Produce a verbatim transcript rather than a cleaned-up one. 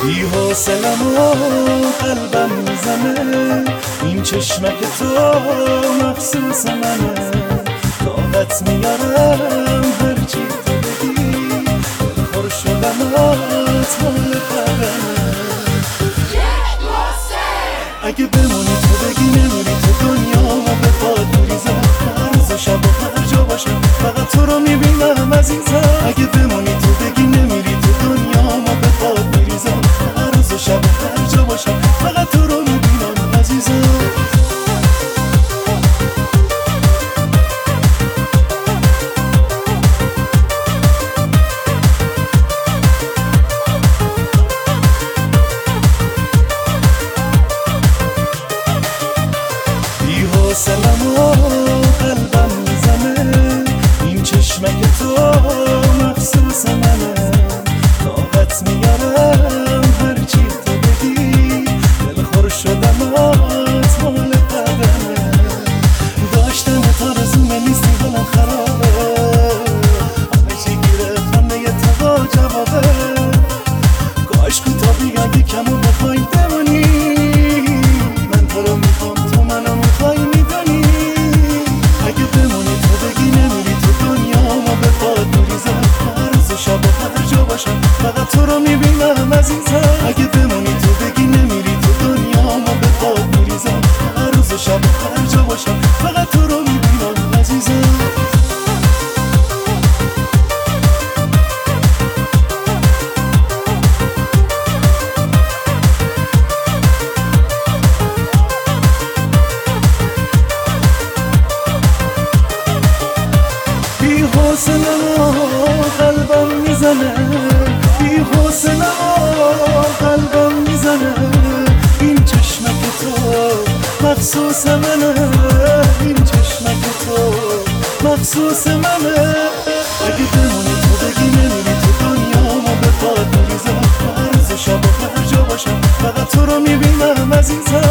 بی حوصلم و قلبم میزنه، این چشمک تو مخصوص منه. طاقت میارم هرچی تو بگی، دلخور شدمات مال قدمه. اگه بمونی تو بگی نمیری تو دنیا ما بخواد میریزم، هر روز و شب و هر جا باشم فقط تو رو میبینم عزیزم. اگه بمونی تو بگی نمیری تو دنیا ما بخواد میریزم، هر روز و شب و هر جا باشم فقط تو رو میبینم عزیزم. حوصلم و قلبم میزنه، این چشمک تو مخصوص منه. طاقت میارم هرچی تو بگی، دلخور شدمات مال قدمه. داشتم تا رزومه نیستی حالم خرابه، همه چی گیره خنده تو با جوابه. کاش کوتا بیان یکمو بخوای بمونی، من تو رو میخوام تو منو میخوای میدونی. اگه بمونی تو بگی نمیری تو دنیا ما بخواد میریزم، هر روز و شب و هر جا باشم فقط تو رو میبینم عزیزم. اگه بمونی تو بگی نمیری تو دنیا ما بخواد میریزم، هر روز و شب و هر جا باشم فقط تو رو میبینم عزیزم. بی حوصلم قلبم میزنه، بی حوصلم قلبم میزنه. این چشمک تو مخصوص منه، این چشمک تو مخصوص منه. اگه بمونی تو بگی نمیری تو دنیا ما بخواد میریزم، هر روز و شب و هر جا باشم فقط تو رو میبینم عزیزم.